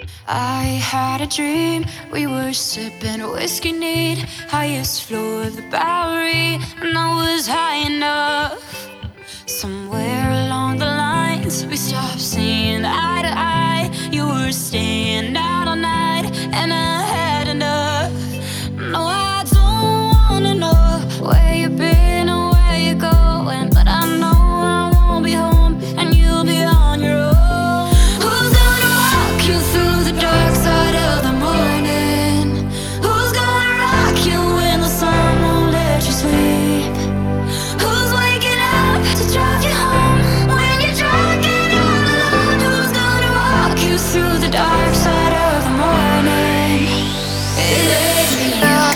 I had a dream, we were sipping whiskey neat, highest floor of the Bowery, and I was high enough. Somewhere along the lines, we stopped seeing eye to eye. You were staying out all night, and I had enough. No, I don't wanna know where you've been or where you're going, but I know I won't be home, and you'll be on your own. Who's gonna walk you through the dark side of the morning? Who's gonna rock you when the sun won't let you sleep? Who's waking up to drive you home when you're drunk and all alone? Who's gonna walk you through the dark side of the morning? It ain't me.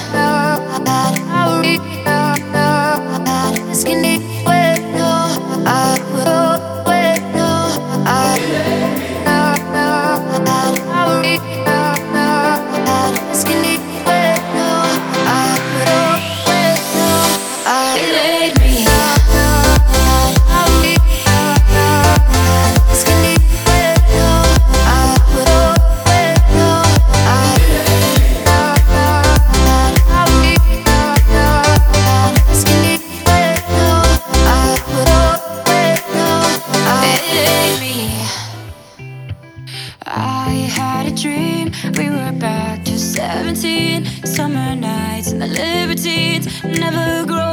I had a dream, we were back to 17. Summer nights and the libertines never grow